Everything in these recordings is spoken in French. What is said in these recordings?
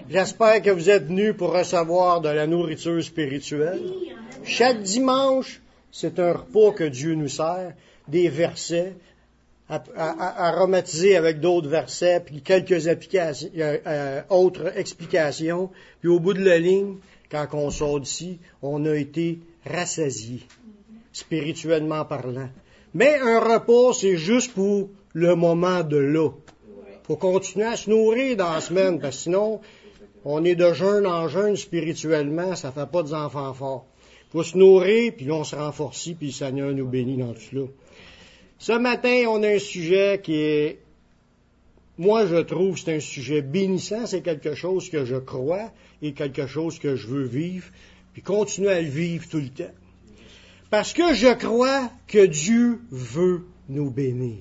J'espère que vous êtes venus pour recevoir de la nourriture spirituelle. Chaque dimanche, c'est un repas que Dieu nous sert, des versets, à aromatiser avec d'autres versets, puis quelques autres explications. Puis au bout de la ligne, quand on sort d'ici, on a été rassasié, spirituellement parlant. Mais un repas, c'est juste pour le moment de là. Faut continuer à se nourrir dans la semaine, parce que sinon, on est de jeûne en jeûne spirituellement, ça fait pas des enfants forts. Faut se nourrir, puis on se renforce, puis le Seigneur nous bénit dans tout cela. Ce matin, on a un sujet qui est, moi je trouve, c'est un sujet bénissant, c'est quelque chose que je crois et quelque chose que je veux vivre, puis continuer à le vivre tout le temps. Parce que je crois que Dieu veut nous bénir.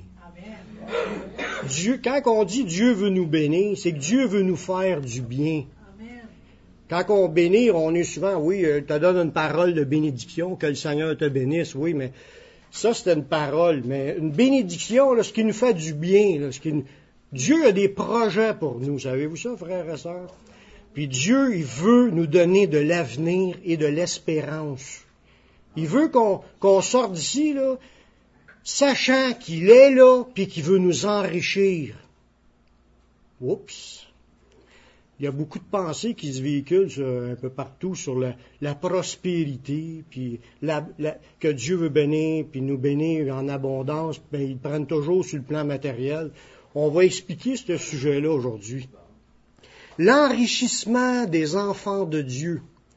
Dieu, quand on dit Dieu veut nous bénir, c'est que Dieu veut nous faire du bien. Quand on bénit, on est souvent, oui, te donne une parole de bénédiction, que le Seigneur te bénisse, oui, mais ça c'est une parole. Mais une bénédiction, là, ce qui nous fait du bien, là, Dieu a des projets pour nous, savez-vous ça, frères et sœurs? Puis Dieu, il veut nous donner de l'avenir et de l'espérance. Il veut qu'on sorte d'ici, là, sachant qu'il est là, puis qu'il veut nous enrichir. Oups! Il y a beaucoup de pensées qui se véhiculent un peu partout sur la prospérité, puis que Dieu veut bénir, puis nous bénir en abondance, bien, ils prennent toujours sur le plan matériel. On va expliquer ce sujet-là aujourd'hui. L'enrichissement des enfants de Dieu.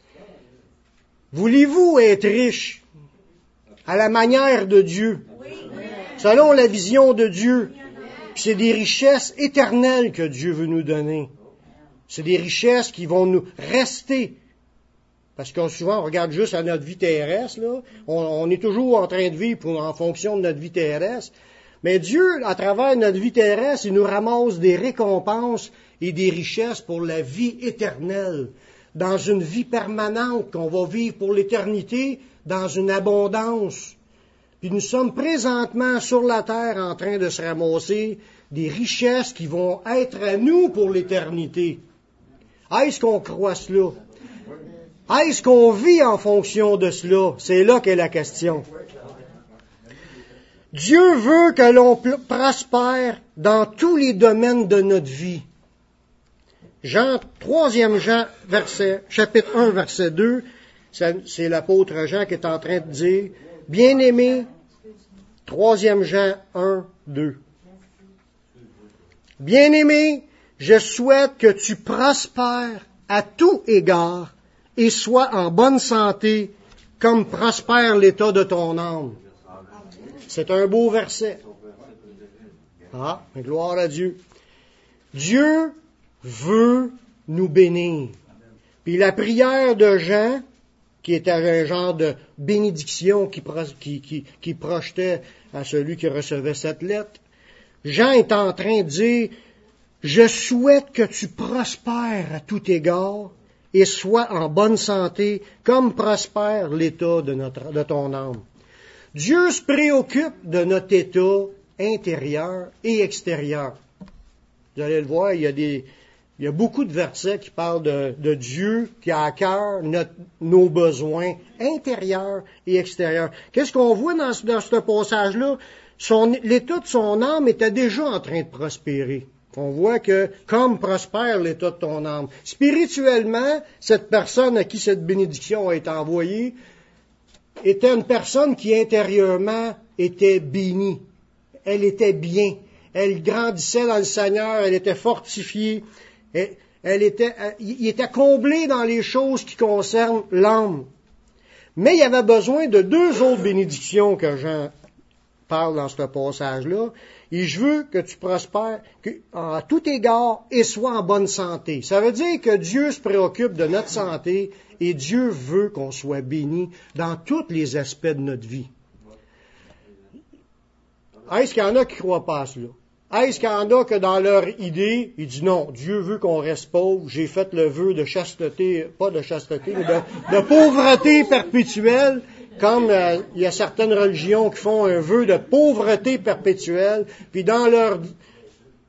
Voulez-vous être riche à la manière de Dieu, selon la vision de Dieu? Puis c'est des richesses éternelles que Dieu veut nous donner. C'est des richesses qui vont nous rester. Parce que souvent, on regarde juste à notre vie terrestre, là. On est toujours en train de vivre en fonction de notre vie terrestre. Mais Dieu, à travers notre vie terrestre, il nous ramasse des récompenses et des richesses pour la vie éternelle. Dans une vie permanente qu'on va vivre pour l'éternité, dans une abondance. Puis nous sommes présentement sur la terre en train de se ramasser des richesses qui vont être à nous pour l'éternité. Est-ce qu'on croit cela? Est-ce qu'on vit en fonction de cela? C'est là qu'est la question. Dieu veut que l'on prospère dans tous les domaines de notre vie. 3 Jean, chapitre 1, verset 2, c'est l'apôtre Jean qui est en train de dire, « Bien-aimé, 3 Jean 1, 2. Bien-aimé, je souhaite que tu prospères à tout égard et sois en bonne santé comme prospère l'état de ton âme. » C'est un beau verset. Ah, gloire à Dieu. Dieu veut nous bénir. Puis la prière de Jean, qui était un genre de bénédiction qui projetait à celui qui recevait cette lettre, Jean est en train de dire, « Je souhaite que tu prospères à tout égard et sois en bonne santé comme prospère l'état de ton âme. » Dieu se préoccupe de notre état intérieur et extérieur. Vous allez le voir, il y a beaucoup de versets qui parlent de Dieu qui a à cœur nos besoins intérieurs et extérieurs. Qu'est-ce qu'on voit dans ce passage-là? L'état de son âme était déjà en train de prospérer. On voit que comme prospère l'état de ton âme. Spirituellement, cette personne à qui cette bénédiction a été envoyée était une personne qui intérieurement était bénie. Elle était bien. Elle grandissait dans le Seigneur. Elle était fortifiée. Il était comblé dans les choses qui concernent l'âme. Mais il y avait besoin de 2 autres bénédictions que Jean parle dans ce passage-là. Et je veux que tu prospères à tout égard et sois en bonne santé. Ça veut dire que Dieu se préoccupe de notre santé et Dieu veut qu'on soit béni dans tous les aspects de notre vie. Est-ce qu'il y en a qui ne croient pas à cela? Est-ce qu'il y en a que dans leur idée, ils disent non, Dieu veut qu'on reste pauvre, j'ai fait le vœu de chasteté, pas de chasteté, mais de pauvreté perpétuelle, comme il y a certaines religions qui font un vœu de pauvreté perpétuelle, puis dans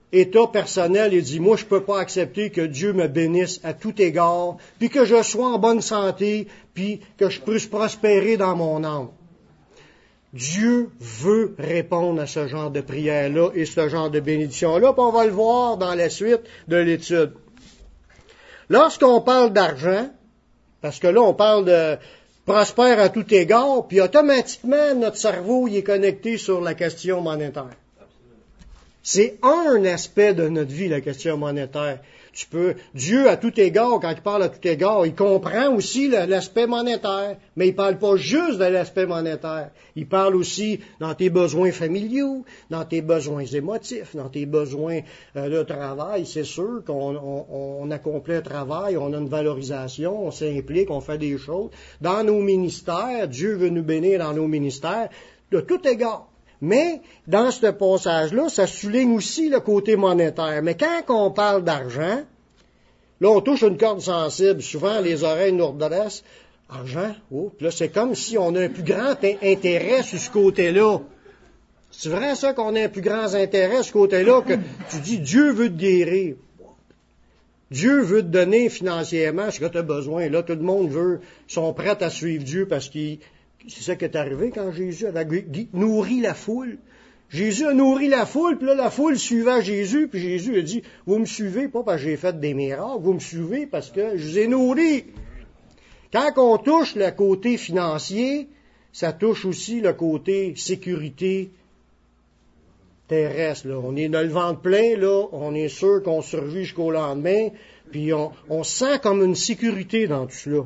état personnel, il dit, moi, je peux pas accepter que Dieu me bénisse à tout égard, puis que je sois en bonne santé, puis que je puisse prospérer dans mon âme. Dieu veut répondre à ce genre de prière-là et ce genre de bénédiction-là, puis on va le voir dans la suite de l'étude. Lorsqu'on parle d'argent, parce que là, on parle de prospère à tout égard, puis automatiquement, notre cerveau il est connecté sur la question monétaire. C'est un aspect de notre vie, la question monétaire. Dieu, à tout égard, quand il parle à tout égard, il comprend aussi l'aspect monétaire, mais il parle pas juste de l'aspect monétaire. Il parle aussi dans tes besoins familiaux, dans tes besoins émotifs, dans tes besoins de travail. C'est sûr qu'on accomplit un travail, on a une valorisation, on s'implique, on fait des choses. Dans nos ministères, Dieu veut nous bénir dans nos ministères, de tout égard. Mais, dans ce passage-là, ça souligne aussi le côté monétaire. Mais quand on parle d'argent, là, on touche une corde sensible. Souvent, les oreilles nous redressent. Argent? Oh, puis là, c'est comme si on a un plus grand intérêt sur ce côté-là. C'est vrai, ça, qu'on a un plus grand intérêt sur ce côté-là, que tu dis, Dieu veut te guérir. Dieu veut te donner financièrement ce que tu as besoin. Là, tout le monde sont prêts à suivre Dieu parce qu'il c'est ça qui est arrivé quand Jésus avait nourri la foule. Jésus a nourri la foule, puis là, la foule suivait Jésus, puis Jésus a dit, vous me suivez pas parce que j'ai fait des miracles, vous me suivez parce que je vous ai nourri. Quand on touche le côté financier, ça touche aussi le côté sécurité terrestre. Là. On est dans le ventre plein, là, on est sûr qu'on survit jusqu'au lendemain, puis on sent comme une sécurité dans tout cela.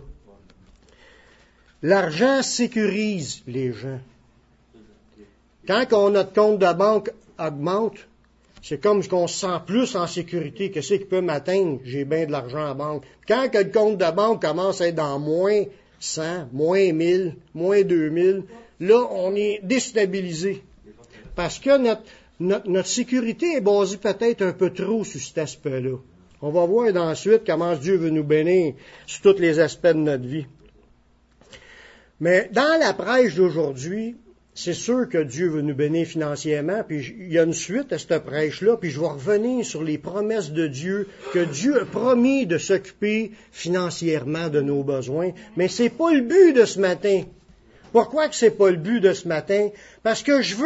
L'argent sécurise les gens. Quand notre compte de banque augmente, c'est comme qu'on se sent plus en sécurité. Qu'est-ce qui peut m'atteindre? J'ai bien de l'argent en banque. Quand le compte de banque commence à être dans moins 100, moins 1000, moins 2000, là, on est déstabilisé. Parce que notre sécurité est basée peut-être un peu trop sur cet aspect-là. On va voir ensuite comment Dieu veut nous bénir sur tous les aspects de notre vie. Mais dans la prêche d'aujourd'hui, c'est sûr que Dieu veut nous bénir financièrement, puis il y a une suite à cette prêche-là, puis je vais revenir sur les promesses de Dieu, que Dieu a promis de s'occuper financièrement de nos besoins. Mais c'est pas le but de ce matin. Pourquoi que c'est pas le but de ce matin? Parce que je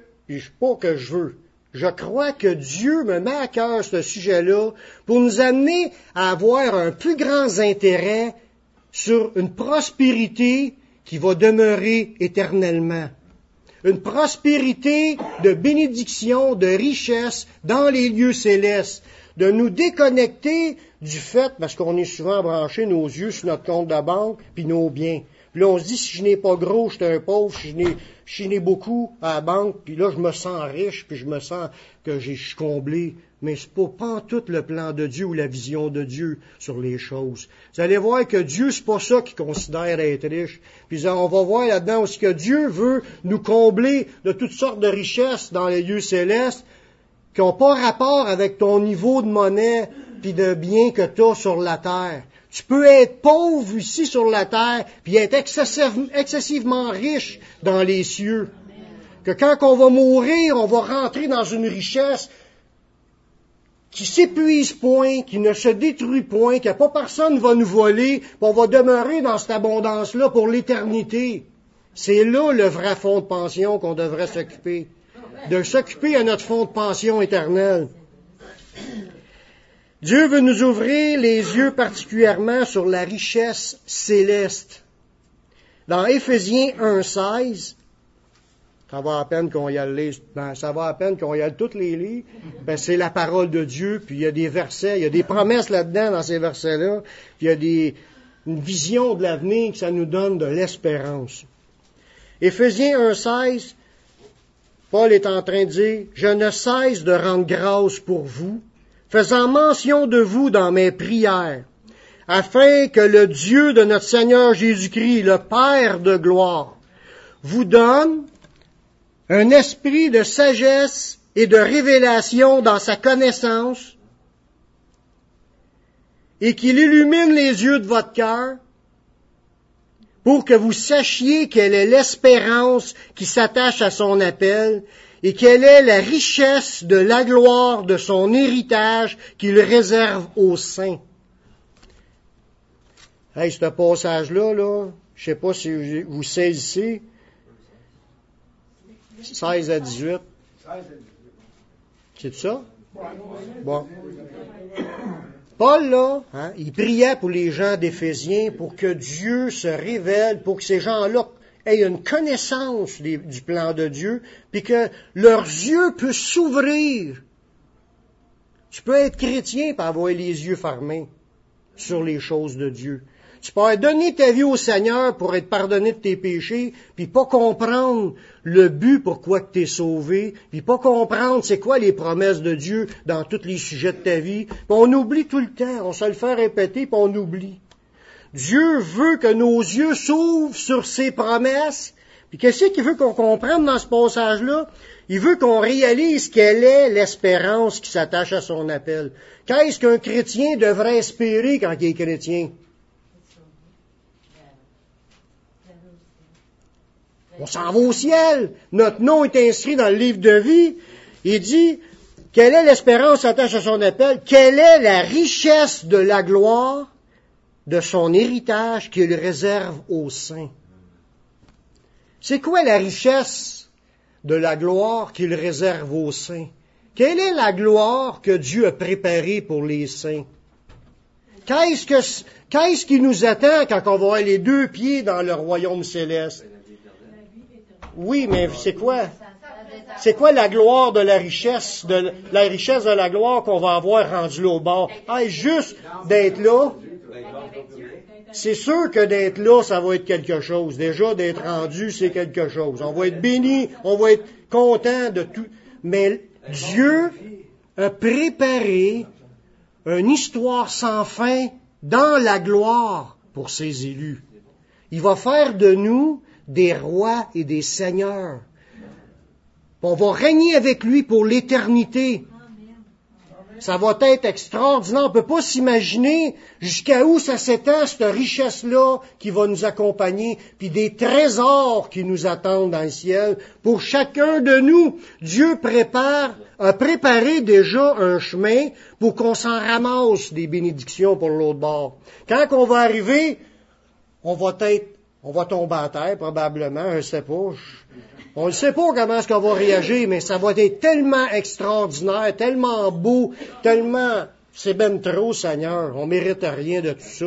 crois que Dieu me met à cœur ce sujet-là pour nous amener à avoir un plus grand intérêt sur une prospérité qui va demeurer éternellement. Une prospérité de bénédiction, de richesse dans les lieux célestes. De nous déconnecter du fait, parce qu'on est souvent branché nos yeux sur notre compte de banque, puis nos biens. Puis là, on se dit, si je n'ai pas gros, je suis un pauvre, si je n'ai beaucoup à la banque, puis là, je me sens riche, puis je me sens que je suis comblé. Mais c'est pas tout le plan de Dieu ou la vision de Dieu sur les choses. Vous allez voir que Dieu, c'est pas ça qu'il considère être riche. Puis on va voir là-dedans aussi que Dieu veut nous combler de toutes sortes de richesses dans les lieux célestes qui n'ont pas rapport avec ton niveau de monnaie puis de biens que tu as sur la terre. Tu peux être pauvre ici sur la terre puis être excessivement riche dans les cieux. Que quand on va mourir, on va rentrer dans une richesse qui s'épuise point, qui ne se détruit point, qu'il n'y a pas personne va nous voler, puis on va demeurer dans cette abondance-là pour l'éternité. C'est là le vrai fonds de pension qu'on devrait s'occuper. De s'occuper à notre fonds de pension éternel. Dieu veut nous ouvrir les yeux particulièrement sur la richesse céleste. Dans Éphésiens 1,16, ça va à peine qu'on y aille tous les lire. C'est la parole de Dieu, puis il y a des versets, il y a des promesses là-dedans dans ces versets-là, puis il y a une vision de l'avenir que ça nous donne de l'espérance. Éphésiens 1,16, Paul est en train de dire, « Je ne cesse de rendre grâce pour vous, faisant mention de vous dans mes prières, afin que le Dieu de notre Seigneur Jésus-Christ, le Père de gloire, vous donne un esprit de sagesse et de révélation dans sa connaissance, et qu'il illumine les yeux de votre cœur, pour que vous sachiez quelle est l'espérance qui s'attache à son appel, et quelle est la richesse de la gloire de son héritage qu'il réserve aux saints. Hey, ce passage-là, là, je sais pas si vous saisissez, 16 à 18. C'est ça? Bon. Paul, là, il priait pour les gens d'Éphésiens pour que Dieu se révèle, pour que ces gens-là aient une connaissance du plan de Dieu, puis que leurs yeux puissent s'ouvrir. Tu peux être chrétien et avoir les yeux fermés sur les choses de Dieu. Tu peux donner ta vie au Seigneur pour être pardonné de tes péchés, puis pas comprendre le but pourquoi tu es sauvé, puis pas comprendre c'est quoi les promesses de Dieu dans tous les sujets de ta vie. Puis on oublie tout le temps, on se le fait répéter, puis on oublie. Dieu veut que nos yeux s'ouvrent sur ses promesses. Puis qu'est-ce qu'il veut qu'on comprenne dans ce passage-là? Il veut qu'on réalise quelle est l'espérance qui s'attache à son appel. Qu'est-ce qu'un chrétien devrait espérer quand il est chrétien? On s'en va au ciel. Notre nom est inscrit dans le livre de vie. Il dit, quelle est l'espérance qui s'attache à son appel? Quelle est la richesse de la gloire de son héritage qu'il réserve aux saints? C'est quoi la richesse de la gloire qu'il réserve aux saints? Quelle est la gloire que Dieu a préparée pour les saints? Qu'est-ce qui nous attend quand on va avoir les deux pieds dans le royaume céleste? Oui, mais c'est quoi? C'est quoi la gloire de la richesse de la gloire qu'on va avoir rendu là au bord? Juste d'être là, c'est sûr que d'être là, ça va être quelque chose. Déjà, d'être rendu, c'est quelque chose. On va être béni, on va être content de tout. Mais Dieu a préparé une histoire sans fin dans la gloire pour ses élus. Il va faire de nous des rois et des seigneurs. On va régner avec lui pour l'éternité. Ça va être extraordinaire. On ne peut pas s'imaginer jusqu'à où ça s'étend, cette richesse-là qui va nous accompagner, puis des trésors qui nous attendent dans le ciel. Pour chacun de nous, Dieu a préparé déjà un chemin pour qu'on s'en ramasse des bénédictions pour l'autre bord. Quand on va arriver, on va tomber à terre, probablement, je ne sais pas. On ne sait pas comment est-ce qu'on va réagir, mais ça va être tellement extraordinaire, tellement beau, tellement... C'est ben trop, Seigneur. On ne mérite rien de tout ça.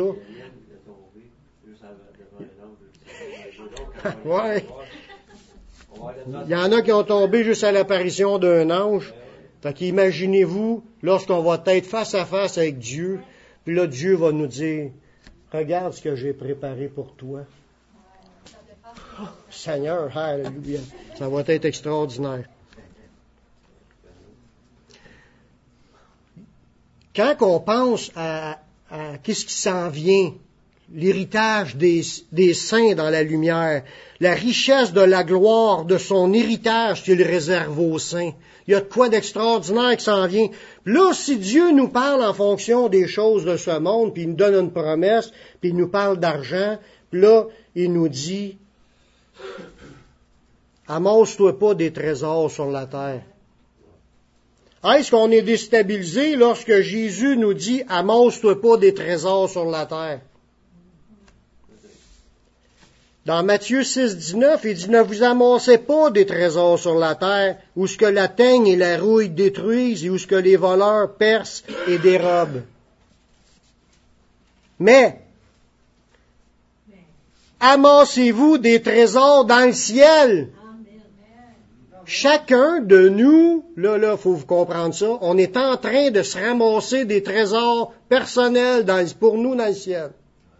Ouais. Il y en a qui ont tombé juste à l'apparition d'un ange. Fait qu'imaginez-vous, lorsqu'on va être face à face avec Dieu, puis là, Dieu va nous dire, regarde ce que j'ai préparé pour toi. Oh, Seigneur, alléluia. Ça va être extraordinaire. Quand on pense à qu'est-ce qui s'en vient, l'héritage des saints dans la lumière, la richesse de la gloire de son héritage qu'il réserve aux saints, il y a de quoi d'extraordinaire qui s'en vient. Là, si Dieu nous parle en fonction des choses de ce monde, puis il nous donne une promesse, puis il nous parle d'argent, puis là, il nous dit, amasse-toi pas des trésors sur la terre. Est-ce qu'on est déstabilisé lorsque Jésus nous dit, amasse-toi pas des trésors sur la terre? Dans Matthieu 6,19, il dit, ne vous amassez pas des trésors sur la terre, où ce que la teigne et la rouille détruisent, et où ce que les voleurs percent et dérobent. Mais, amassez-vous des trésors dans le ciel. Chacun de nous, là, faut vous comprendre ça, on est en train de se ramasser des trésors personnels pour nous dans le ciel.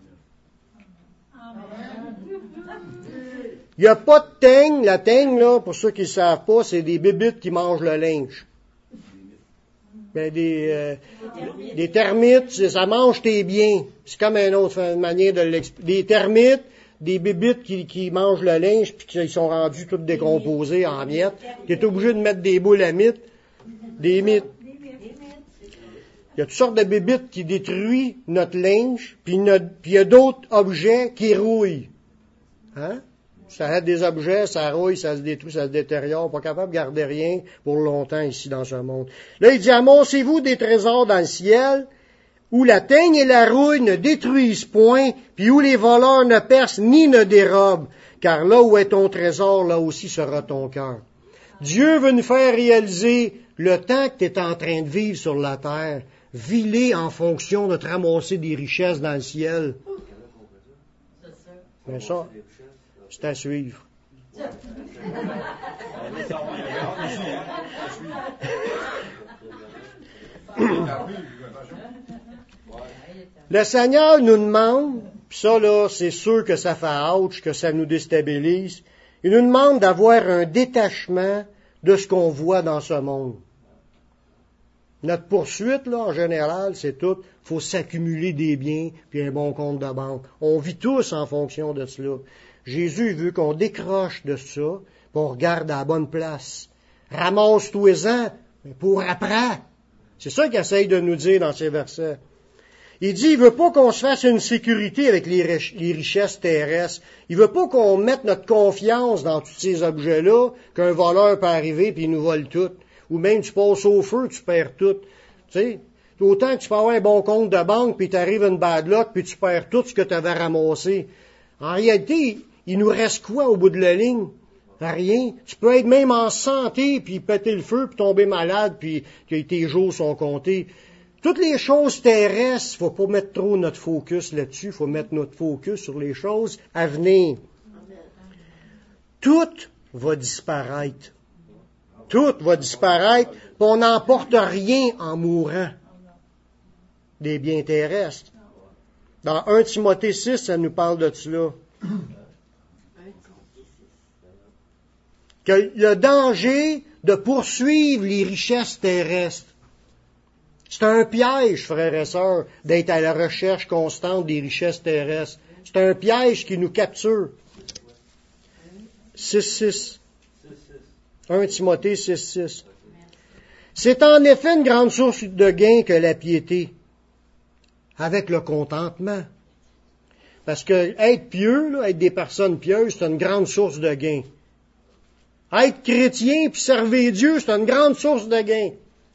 Il n'y a pas de teigne. La teigne, là, pour ceux qui ne savent pas, c'est des bébites qui mangent le linge. Ben, des termites, ça mange tes biens. C'est comme une autre manière de l'expliquer. Des termites, des bébites qui mangent le linge puis qui sont rendus toutes décomposés en miettes. Tu es obligé de mettre des boules à mythes, des mythes. Il y a toutes sortes de bébites qui détruisent notre linge, puis il y a d'autres objets qui rouillent. Hein? Ça aide des objets, ça rouille, ça se détruit, ça se détériore. Pas capable de garder rien pour longtemps ici dans ce monde. Là, il dit, amassez-vous des trésors dans le ciel, où la teigne et la rouille ne détruisent point, puis où les voleurs ne percent ni ne dérobent. Car là où est ton trésor, là aussi sera ton cœur. Dieu veut nous faire réaliser le temps que tu es en train de vivre sur la terre. Vis-les en fonction de te ramasser des richesses dans le ciel. Mais ça, c'est à suivre. Le Seigneur nous demande, puis ça là, c'est sûr que ça fait ouch, que ça nous déstabilise, il nous demande d'avoir un détachement de ce qu'on voit dans ce monde. Notre poursuite, là, en général, c'est tout. Il faut s'accumuler des biens puis un bon compte de banque. On vit tous en fonction de cela. Jésus veut qu'on décroche de ça, puis on regarde à la bonne place. Ramasse-toi-en pour après. C'est ça qu'il essaye de nous dire dans ces versets. Il dit, il veut pas qu'on se fasse une sécurité avec les richesses terrestres. Il veut pas qu'on mette notre confiance dans tous ces objets-là, qu'un voleur peut arriver puis il nous vole tout. Ou même tu passes au feu, tu perds tout. Tu sais, autant que tu peux avoir un bon compte de banque puis t'arrives une bad luck puis tu perds tout ce que tu avais ramassé. En réalité, il nous reste quoi au bout de la ligne? Rien. Tu peux être même en santé puis péter le feu puis tomber malade puis que tes jours sont comptés. Toutes les choses terrestres, il faut pas mettre trop notre focus là-dessus, il faut mettre notre focus sur les choses à venir. Tout va disparaître. Tout va disparaître, puis on n'emporte rien en mourant des biens terrestres. Dans 1 Timothée 6, ça nous parle de cela. Que le danger de poursuivre les richesses terrestres. C'est un piège, frères et sœurs, d'être à la recherche constante des richesses terrestres. C'est un piège qui nous capture. 6.6. 1 Timothée 6.6. C'est en effet une grande source de gain que la piété, avec le contentement. Parce que être pieux, là, être des personnes pieuses, c'est une grande source de gain. Être chrétien puis servir Dieu, c'est une grande source de gain.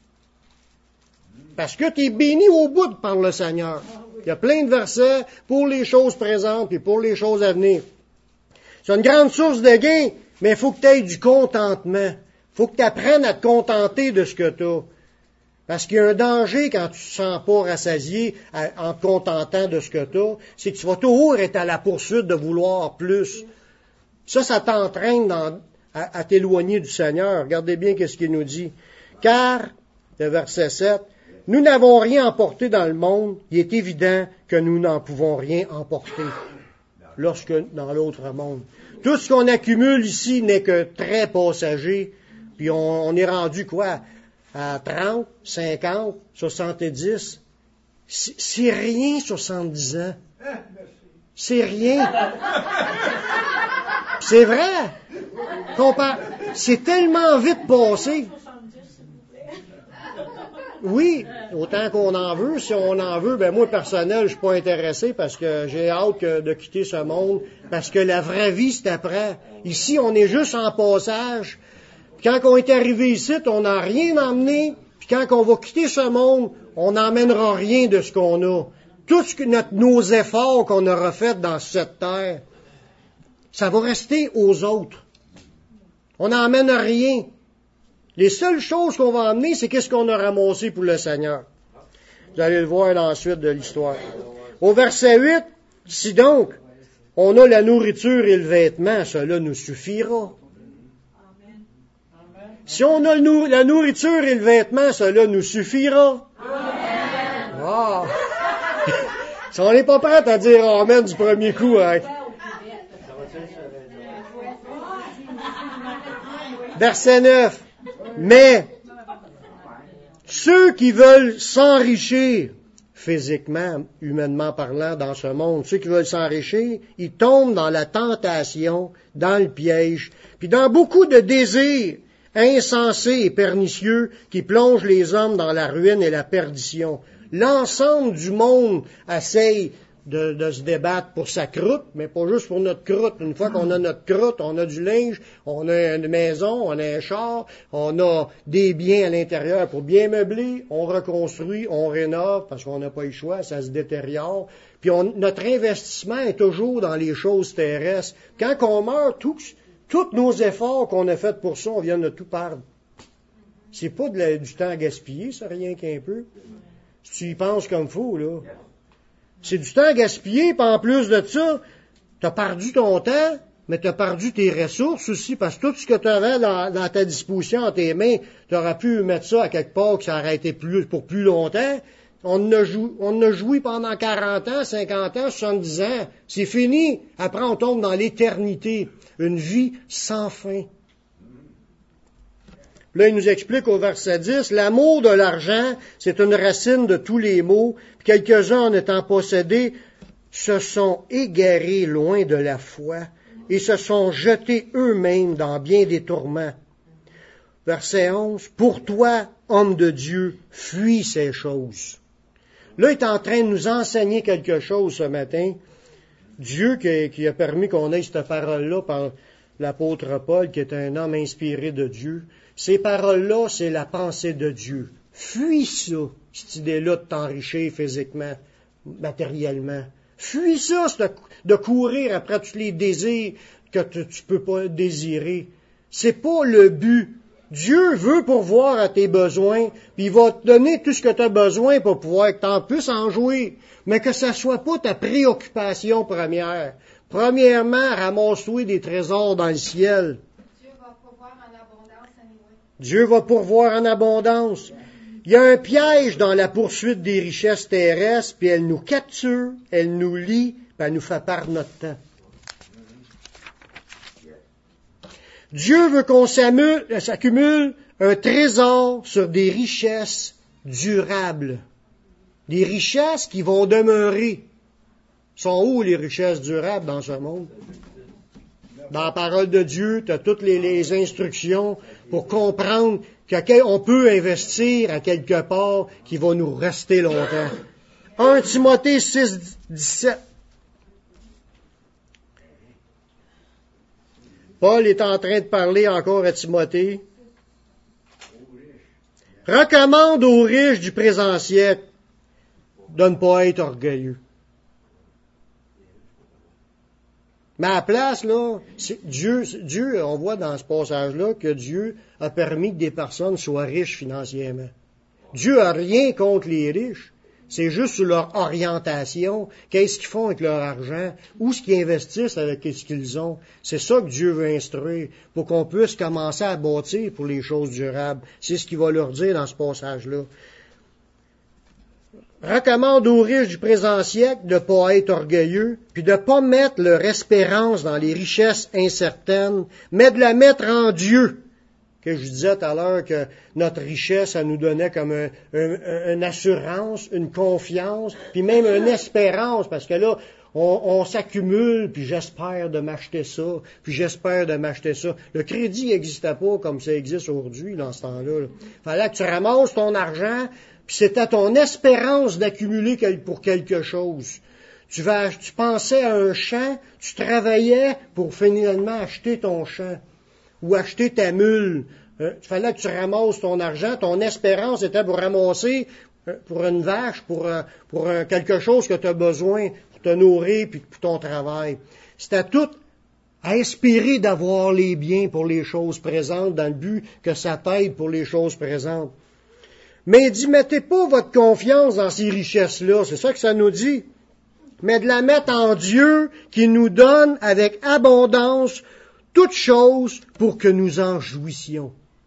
Parce que tu es béni au bout par le Seigneur. Il y a plein de versets pour les choses présentes et pour les choses à venir. C'est une grande source de gain, mais il faut que tu aies du contentement. Il faut que tu apprennes à te contenter de ce que tu as. Parce qu'il y a un danger quand tu ne te sens pas rassasié en te contentant de ce que tu as, c'est que tu vas toujours être à la poursuite de vouloir plus. Ça t'entraîne à t'éloigner du Seigneur. Regardez bien ce qu'il nous dit. Car, le verset 7, nous n'avons rien emporté dans le monde, il est évident que nous n'en pouvons rien emporter lorsque dans l'autre monde. Tout ce qu'on accumule ici n'est que très passager, puis on est rendu quoi? À 30, 50, 70. C'est rien 70 ans. C'est rien. C'est vrai. C'est tellement vite passé. Oui, autant qu'on en veut. Si on en veut, ben moi, personnel, je suis pas intéressé parce que j'ai hâte de quitter ce monde. Parce que la vraie vie, c'est après. Ici, on est juste en passage. Quand on est arrivé ici, on n'a rien emmené. Puis quand on va quitter ce monde, on n'emmènera rien de ce qu'on a. Tout nos efforts qu'on aura faits dans cette terre, ça va rester aux autres. On n'emmène rien. Les seules choses qu'on va emmener, c'est qu'est-ce qu'on a ramassé pour le Seigneur. Vous allez le voir dans la suite de l'histoire. Au verset 8, si donc on a la nourriture et le vêtement, cela nous suffira. Si on a la nourriture et le vêtement, cela nous suffira. Amen. Wow. Si on n'est pas prêt à dire Amen du premier coup, hein. Verset 9. Mais ceux qui veulent s'enrichir physiquement, humainement parlant, dans ce monde, ceux qui veulent s'enrichir, ils tombent dans la tentation, dans le piège, puis dans beaucoup de désirs insensés et pernicieux qui plongent les hommes dans la ruine et la perdition. L'ensemble du monde essaye de se débattre pour sa croûte, mais pas juste pour notre croûte. Une fois qu'on a notre croûte, on a du linge, on a une maison, on a un char, on a des biens à l'intérieur pour bien meubler, on reconstruit, on rénove parce qu'on n'a pas eu le choix, ça se détériore. Puis notre investissement est toujours dans les choses terrestres. Quand on meurt, tous nos efforts qu'on a faits pour ça, on vient de tout perdre. C'est pas du temps à gaspiller, ça, rien qu'un peu. Si tu y penses comme fou, là. C'est du temps gaspillé, puis en plus de ça, tu as perdu ton temps, mais tu as perdu tes ressources aussi, parce que tout ce que tu avais dans ta disposition, en tes mains, tu aurais pu mettre ça à quelque part que ça aurait été pour plus longtemps. On a joui pendant 40 ans, 50 ans, 70 ans. C'est fini. Après, on tombe dans l'éternité. Une vie sans fin. Là, il nous explique au verset 10, l'amour de l'argent, c'est une racine de tous les maux. Puis quelques-uns, en étant possédés, se sont égarés loin de la foi et se sont jetés eux-mêmes dans bien des tourments. Verset 11, pour toi, homme de Dieu, fuis ces choses. Là, il est en train de nous enseigner quelque chose ce matin. Dieu qui a permis qu'on ait cette parole-là par l'apôtre Paul, qui est un homme inspiré de Dieu. Ces paroles-là, c'est la pensée de Dieu. Fuis ça, cette idée-là de t'enrichir physiquement, matériellement. Fuis ça, de courir après tous les désirs que tu peux pas désirer. C'est pas le but. Dieu veut pourvoir à tes besoins, puis il va te donner tout ce que tu as besoin pour pouvoir que tu en puisses en jouir, mais que ça soit pas ta préoccupation première. Premièrement, ramasse-toi des trésors dans le ciel. Dieu va pourvoir en abondance à nous. Dieu va pourvoir en abondance. Il y a un piège dans la poursuite des richesses terrestres, puis elle nous capture, elle nous lie, puis elle nous fait perdre notre temps. Dieu veut qu'on s'accumule un trésor sur des richesses durables. Des richesses qui vont demeurer. Sont où les richesses durables dans ce monde? Dans la parole de Dieu, tu as toutes les instructions pour comprendre qu'on peut investir à quelque part qui va nous rester longtemps. 1 Timothée 6, 17. Paul est en train de parler encore à Timothée. Recommande aux riches du présent siècle de ne pas être orgueilleux. Mais à la place, là, Dieu, on voit dans ce passage-là que Dieu a permis que des personnes soient riches financièrement. Dieu a rien contre les riches. C'est juste sur leur orientation. Qu'est-ce qu'ils font avec leur argent? Où est-ce qu'ils investissent avec ce qu'ils ont? C'est ça que Dieu veut instruire pour qu'on puisse commencer à bâtir pour les choses durables. C'est ce qu'il va leur dire dans ce passage-là. Recommande aux riches du présent siècle de ne pas être orgueilleux, puis de ne pas mettre leur espérance dans les richesses incertaines, mais de la mettre en Dieu. Que je disais tout à l'heure que notre richesse, ça nous donnait comme une assurance, une confiance, puis même une espérance, parce que là, on s'accumule, puis j'espère de m'acheter ça, puis j'espère de m'acheter ça. Le crédit n'existait pas comme ça existe aujourd'hui, dans ce temps-là. Fallait que tu ramasses ton argent, puis c'était ton espérance d'accumuler pour quelque chose. Tu pensais à un champ, tu travaillais pour finalement acheter ton champ. Ou acheter ta mule. Il fallait que tu ramasses ton argent. Ton espérance était pour ramasser pour une vache, pour quelque chose que tu as besoin pour te nourrir puis pour ton travail. C'était tout à espérer d'avoir les biens pour les choses présentes dans le but que ça t'aide pour les choses présentes. Mais il dit, mettez pas votre confiance dans ces richesses-là. C'est ça que ça nous dit. Mais de la mettre en Dieu qui nous donne avec abondance toutes choses pour que nous en jouissions.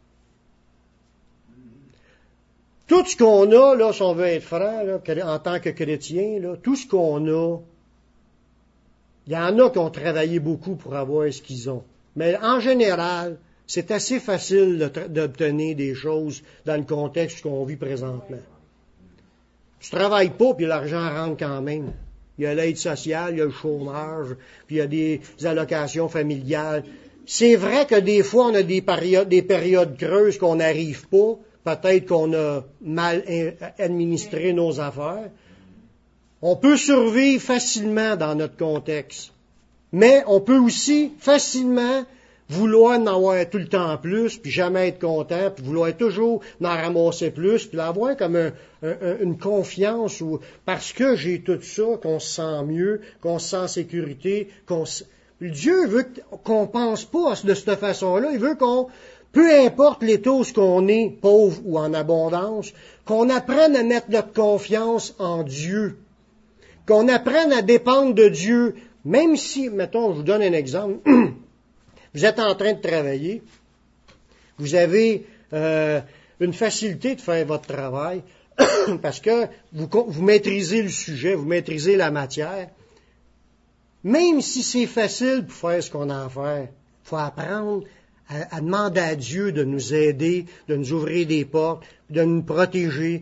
Tout ce qu'on a, là, si on veut être frère, là, en tant que chrétien, là, tout ce qu'on a, il y en a qui ont travaillé beaucoup pour avoir ce qu'ils ont. Mais en général, c'est assez facile d'obtenir des choses dans le contexte qu'on vit présentement. Tu travailles pas, puis l'argent rentre quand même. Il y a l'aide sociale, il y a le chômage, puis il y a des allocations familiales. C'est vrai que des fois, on a des périodes creuses qu'on n'arrive pas. Peut-être qu'on a mal administré nos affaires. On peut survivre facilement dans notre contexte. Mais on peut aussi facilement vouloir en avoir tout le temps plus, puis jamais être content, puis vouloir toujours en ramasser plus, puis l'avoir comme une confiance, ou parce que j'ai tout ça, qu'on se sent mieux, qu'on se sent en sécurité, Dieu veut qu'on pense pas de cette façon-là. Il veut qu'on, peu importe l'état où qu'on est, pauvre ou en abondance, qu'on apprenne à mettre notre confiance en Dieu. Qu'on apprenne à dépendre de Dieu, même si, mettons, je vous donne un exemple. Vous êtes en train de travailler, vous avez une facilité de faire votre travail parce que vous maîtrisez le sujet, vous maîtrisez la matière. Même si c'est facile pour faire ce qu'on a à faire, il faut apprendre à demander à Dieu de nous aider, de nous ouvrir des portes, de nous protéger,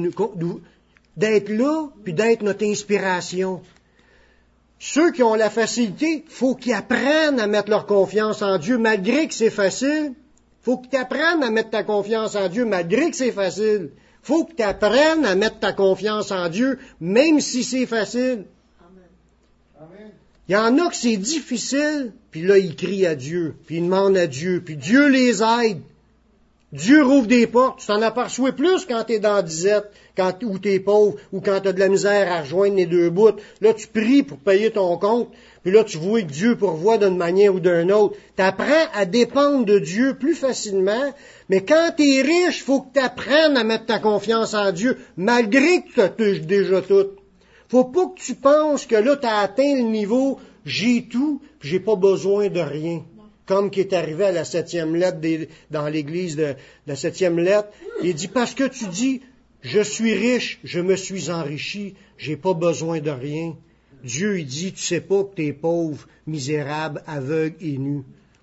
d'être là, puis d'être notre inspiration. Ceux qui ont la facilité, faut qu'ils apprennent à mettre leur confiance en Dieu, malgré que c'est facile. Faut que tu apprennes à mettre ta confiance en Dieu, malgré que c'est facile. Faut que tu apprennes à mettre ta confiance en Dieu, même si c'est facile. Amen. Il y en a que c'est difficile, puis là, ils crient à Dieu, puis ils demandent à Dieu, puis Dieu les aide. Dieu rouvre des portes. Tu t'en aperçois plus quand tu es dans la disette, où tu es pauvre, ou quand tu as de la misère à rejoindre les deux bouts. Là, tu pries pour payer ton compte, puis là, tu vois que Dieu pourvoit d'une manière ou d'une autre. Tu apprends à dépendre de Dieu plus facilement, mais quand tu es riche, il faut que tu apprennes à mettre ta confiance en Dieu, malgré que tu as déjà tout. Faut pas que tu penses que là, tu as atteint le niveau « j'ai tout, puis j'ai pas besoin de rien ». Comme qui est arrivé à la 7e lettre dans l'église de la 7e lettre. Il dit, parce que tu dis, je suis riche, je me suis enrichi, j'ai pas besoin de rien. Dieu, il dit, tu sais pas que t'es pauvre, misérable, aveugle et nu.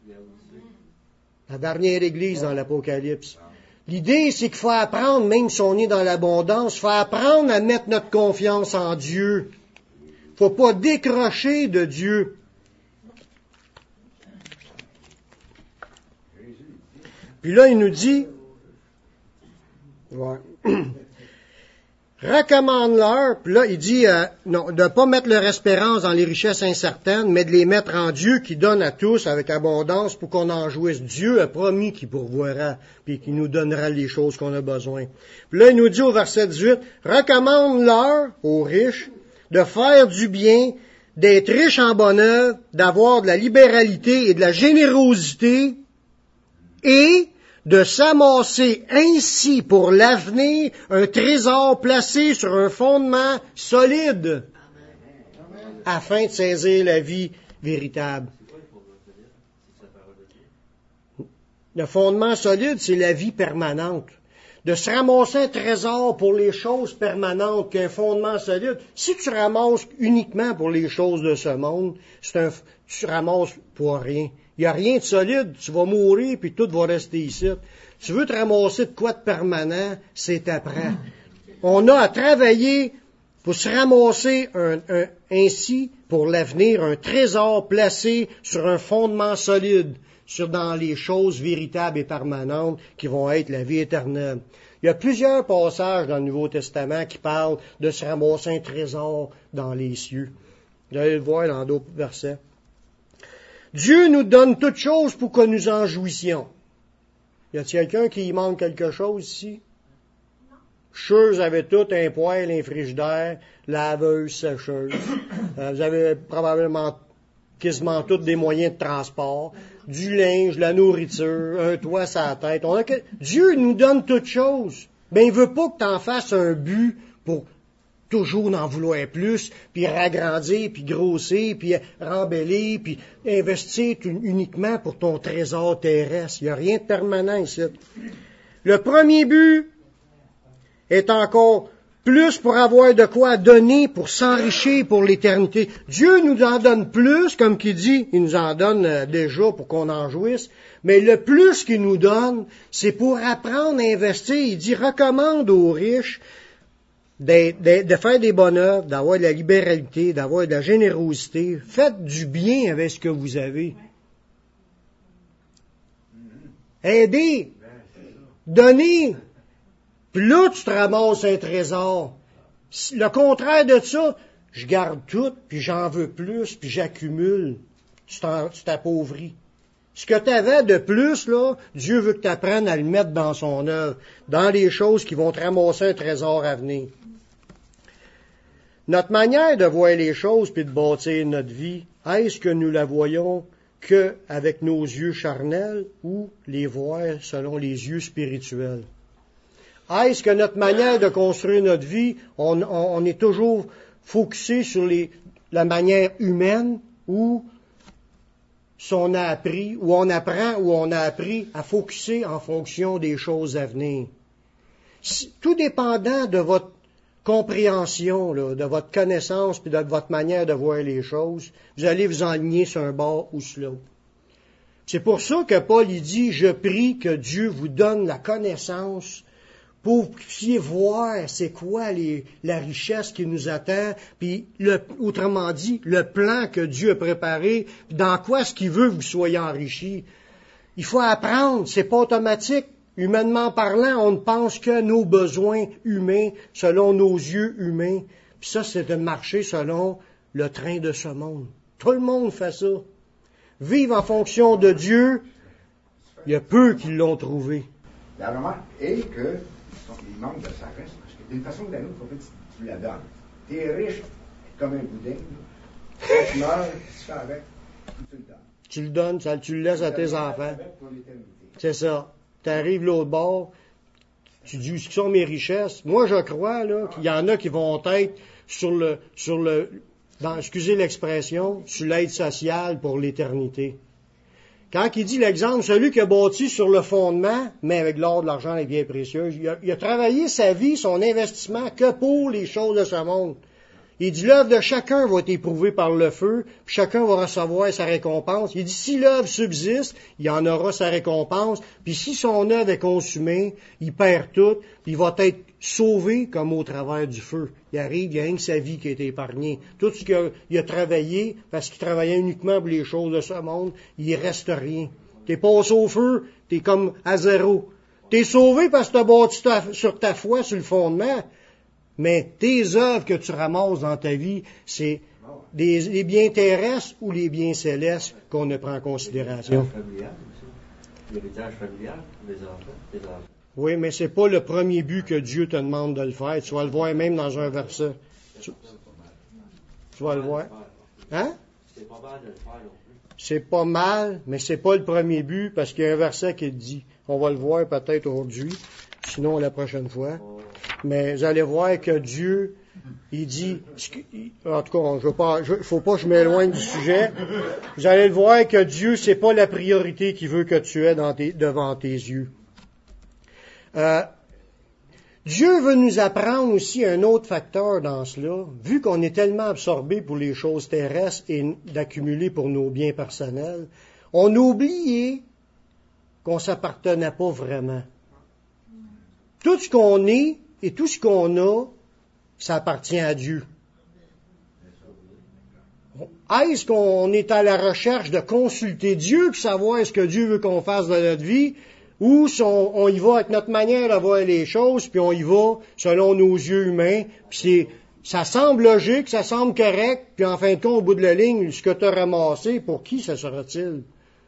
La dernière église dans l'Apocalypse. L'idée, c'est qu'il faut apprendre, même si on est dans l'abondance, il faut apprendre à mettre notre confiance en Dieu. Faut pas décrocher de Dieu. Puis là, il nous dit, recommande-leur, puis là, il dit, non, de ne pas mettre leur espérance dans les richesses incertaines, mais de les mettre en Dieu qui donne à tous avec abondance pour qu'on en jouisse. Dieu a promis qu'il pourvoira, puis qu'il nous donnera les choses qu'on a besoin. Puis là, il nous dit au verset 18, recommande-leur, aux riches, de faire du bien, d'être riches en bonne œuvre, d'avoir de la libéralité et de la générosité, et de s'amasser ainsi pour l'avenir un trésor placé sur un fondement solide, afin de saisir la vie véritable. Le fondement solide, c'est la vie permanente. De se ramasser un trésor pour les choses permanentes qu'un fondement solide. Si tu ramasses uniquement pour les choses de ce monde, tu ramasses pour rien. Il n'y a rien de solide, tu vas mourir puis tout va rester ici. Tu veux te ramasser de quoi de permanent, c'est après. On a à travailler pour se ramasser ainsi pour l'avenir un trésor placé sur un fondement solide, dans les choses véritables et permanentes qui vont être la vie éternelle. Il y a plusieurs passages dans le Nouveau Testament qui parlent de se ramasser un trésor dans les cieux. Vous allez le voir dans d'autres versets. Dieu nous donne toutes choses pour que nous en jouissions. Y a-t-il quelqu'un qui y manque quelque chose ici? Vous avez tout, un poêle, un frigidaire, laveuse, sécheuse. Vous avez probablement quasiment tous des moyens de transport, du linge, la nourriture, un toit sur la tête. Dieu nous donne toutes choses. Ben, il veut pas que tu en fasses un but pour toujours en vouloir plus, puis ragrandir, puis grossir, puis rembeller, puis investir uniquement pour ton trésor terrestre. Il n'y a rien de permanent ici. Le premier but est encore plus pour avoir de quoi donner, pour s'enrichir pour l'éternité. Dieu nous en donne plus, comme qu'il dit, il nous en donne déjà pour qu'on en jouisse, mais le plus qu'il nous donne, c'est pour apprendre à investir. Il dit, recommande aux riches de faire des bonnes œuvres, d'avoir de la libéralité, d'avoir de la générosité. Faites du bien avec ce que vous avez. Aidez, donnez. Puis là, tu te ramasses un trésor. Le contraire de ça, je garde tout, puis j'en veux plus, puis j'accumule. Tu t'appauvris. Ce que tu avais de plus, là, Dieu veut que tu apprennes à le mettre dans son œuvre, dans les choses qui vont te ramasser un trésor à venir. Notre manière de voir les choses puis de bâtir notre vie, est-ce que nous la voyons que avec nos yeux charnels ou les voir selon les yeux spirituels? Est-ce que notre manière de construire notre vie, on est toujours focusé sur la manière humaine ou si on a appris, ou on apprend, ou on a appris à focusser en fonction des choses à venir? Tout dépendant de votre compréhension, là, de votre connaissance puis de votre manière de voir les choses, vous allez vous enligner sur un bord ou sur l'autre. C'est pour ça que Paul il dit, je prie que Dieu vous donne la connaissance pour que vous puissiez voir c'est quoi la richesse qui nous attend, puis autrement dit, le plan que Dieu a préparé, puis dans quoi est-ce qu'il veut que vous soyez enrichis. Il faut apprendre, c'est pas automatique. Humainement parlant, on ne pense que nos besoins humains, selon nos yeux humains. Puis ça, c'est de marcher selon le train de ce monde. Tout le monde fait ça. Vivre en fonction de Dieu, il y a peu qui l'ont trouvé. La remarque est que il manque de sagesse, parce que d'une façon ou d'une autre, il faut que tu la donnes. Tu es riche comme un boudin. Quand tu meurs, tu fais avec, tu le donnes. Tu le donnes, tu le laisses à tes enfants. C'est ça. Tu arrives l'autre bord, tu dis, où sont mes richesses? Moi, je crois là qu'il y en a qui vont être excusez l'expression, sur l'aide sociale pour l'éternité. Quand il dit l'exemple, celui qui a bâti sur le fondement, mais avec l'or, de l'argent, les biens précieux, il a travaillé sa vie, son investissement, que pour les choses de ce monde. Il dit, l'œuvre de chacun va être éprouvée par le feu, puis chacun va recevoir sa récompense. Il dit, si l'œuvre subsiste, il en aura sa récompense, puis si son œuvre est consumée, il perd tout, puis il va être sauvé comme au travers du feu. Il arrive, il y a rien que sa vie qui a été épargnée. Tout ce qu'il a travaillé, parce qu'il travaillait uniquement pour les choses de ce monde, il reste rien. T'es passé au feu, t'es comme à zéro. T'es sauvé parce que t'as bâti sur ta foi, sur le fondement. Mais tes œuvres que tu ramasses dans ta vie, c'est les biens terrestres ou les biens célestes qu'on ne prend en considération. L'héritage familial, les enfants. Oui, mais c'est pas le premier but que Dieu te demande de le faire. Tu vas le voir même dans un verset. Tu vas le voir. Hein? C'est pas mal de le faire non plus. C'est pas mal, mais c'est pas le premier but parce qu'il y a un verset qui dit. On va le voir peut-être aujourd'hui, sinon la prochaine fois. Mais vous allez voir que Dieu, il dit, en tout cas, faut pas que je m'éloigne du sujet. Vous allez le voir que Dieu, c'est pas la priorité qu'il veut que tu aies devant tes yeux. Dieu veut nous apprendre aussi un autre facteur dans cela. Vu qu'on est tellement absorbé pour les choses terrestres et d'accumuler pour nos biens personnels, on a oublié qu'on s'appartenait pas vraiment. Tout ce qu'on est et tout ce qu'on a, ça appartient à Dieu. Est-ce qu'on est à la recherche de consulter Dieu pour savoir ce que Dieu veut qu'on fasse dans notre vie, ou on y va avec notre manière de voir les choses, puis on y va selon nos yeux humains, puis ça semble logique, ça semble correct, puis en fin de compte, au bout de la ligne, ce que tu as ramassé, pour qui ça sera-t-il?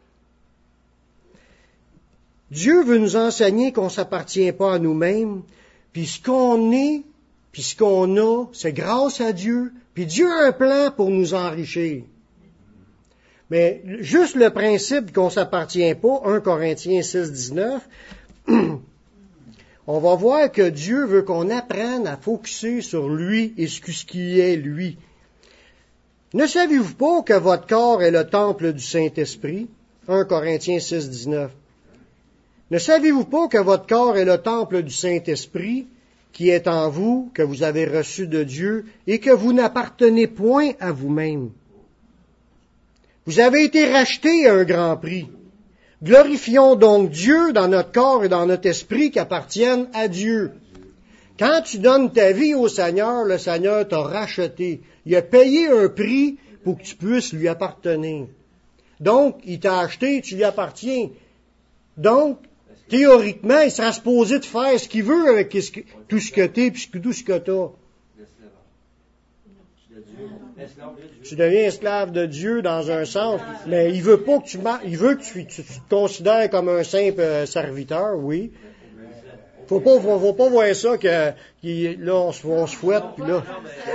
Dieu veut nous enseigner qu'on ne s'appartient pas à nous-mêmes, puis ce qu'on est, puis ce qu'on a, c'est grâce à Dieu, puis Dieu a un plan pour nous enrichir. Mais juste le principe qu'on ne s'appartient pas, 1 Corinthiens 6, 19, on va voir que Dieu veut qu'on apprenne à focusser sur lui et ce qui est lui. Ne savez-vous pas que votre corps est le temple du Saint-Esprit? 1 Corinthiens 6, 19. Ne savez-vous pas que votre corps est le temple du Saint-Esprit qui est en vous, que vous avez reçu de Dieu, et que vous n'appartenez point à vous-même? Vous avez été rachetés à un grand prix. Glorifions donc Dieu dans notre corps et dans notre esprit qui appartiennent à Dieu. Quand tu donnes ta vie au Seigneur, le Seigneur t'a racheté. Il a payé un prix pour que tu puisses lui appartenir. Donc, il t'a acheté, tu lui appartiens. Donc, théoriquement, il sera supposé de faire ce qu'il veut avec tout ce que tu es et tout ce que tu as. Tu deviens esclave de Dieu dans un sens, mais il veut pas que il veut que tu te considères comme un simple serviteur, oui. Faut pas voir ça que là, on se fouette, puis là.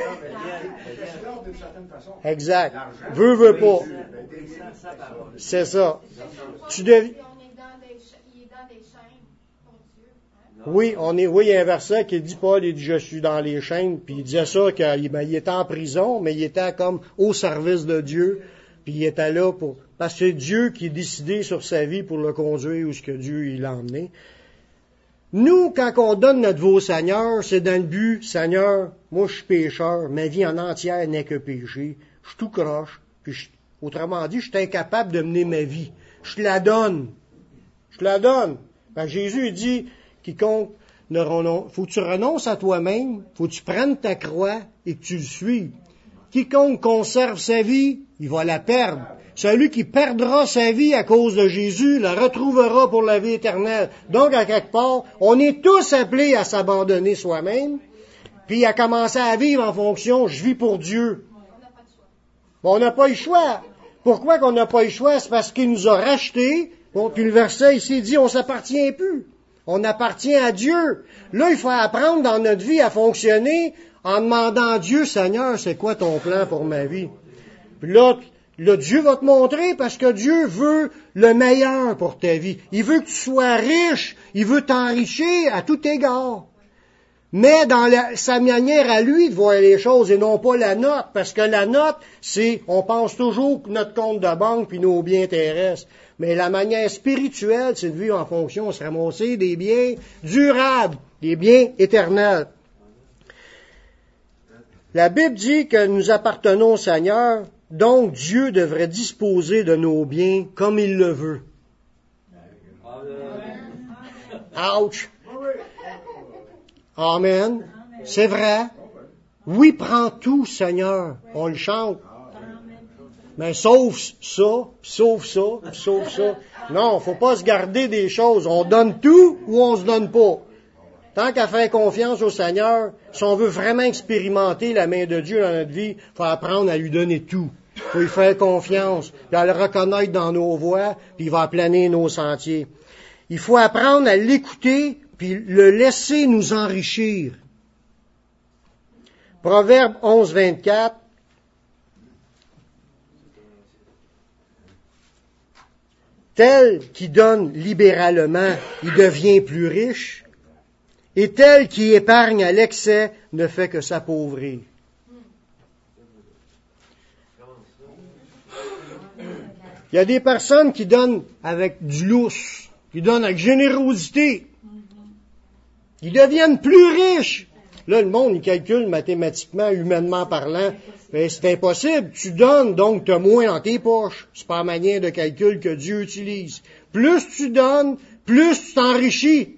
Exact. Veut pas. C'est ça. Tu deviens. Il est dans des chaînes pour Dieu. Hein? Oui, il y a un verset qui dit Paul, il dit je suis dans les chaînes, puis il disait ça qu'il était en prison, mais il était comme au service de Dieu, puis il était là parce que c'est Dieu qui est décidé sur sa vie pour le conduire où ce que Dieu il l'a emmené. Nous, quand on donne notre vie au Seigneur, c'est dans le but, Seigneur, moi je suis pécheur, ma vie en entière n'est que péché, je suis tout croche, puis autrement dit, je suis incapable de mener ma vie. Je te la donne. Je te la donne. Ben, Jésus il dit, quiconque faut que tu renonces à toi-même, faut que tu prennes ta croix et que tu le suives. Quiconque conserve sa vie, il va la perdre. Celui qui perdra sa vie à cause de Jésus la retrouvera pour la vie éternelle. Donc, à quelque part, on est tous appelés à s'abandonner soi-même, puis à commencer à vivre en fonction, je vis pour Dieu. Bon, on n'a pas le choix. Pourquoi qu'on n'a pas le choix? C'est parce qu'il nous a rachetés. Bon, puis le verset ici dit, on s'appartient plus. On appartient à Dieu. Là, il faut apprendre dans notre vie à fonctionner en demandant à Dieu, Seigneur, c'est quoi ton plan pour ma vie? Puis là, Dieu va te montrer parce que Dieu veut le meilleur pour ta vie. Il veut que tu sois riche. Il veut t'enrichir à tout égard. Mais dans sa manière à lui de voir les choses et non pas la note. Parce que la note, on pense toujours que notre compte de banque puis nos biens terrestres. Mais la manière spirituelle, c'est de vivre en fonction, se ramasser des biens durables, des biens éternels. La Bible dit que nous appartenons au Seigneur, donc Dieu devrait disposer de nos biens comme il le veut. Ouch! Amen. C'est vrai. Oui, prends tout, Seigneur. On le chante. Mais sauf ça, sauf ça, sauf ça. Non, faut pas se garder des choses. On donne tout ou on se donne pas. Tant qu'à faire confiance au Seigneur, si on veut vraiment expérimenter la main de Dieu dans notre vie, faut apprendre à lui donner tout. Faut lui faire confiance, puis à le reconnaître dans nos voies, puis il va planer nos sentiers. Il faut apprendre à l'écouter, puis le laisser nous enrichir. Proverbe 11, 24. Tel qui donne libéralement, il devient plus riche, et tel qui épargne à l'excès ne fait que s'appauvrir. Il y a des personnes qui donnent avec du lousse, qui donnent avec générosité, qui deviennent plus riches. Là, le monde, il calcule mathématiquement, humainement parlant, mais c'est impossible. Tu donnes, donc tu as moins dans tes poches. C'est pas la manière de calcul que Dieu utilise. Plus tu donnes, plus tu t'enrichis.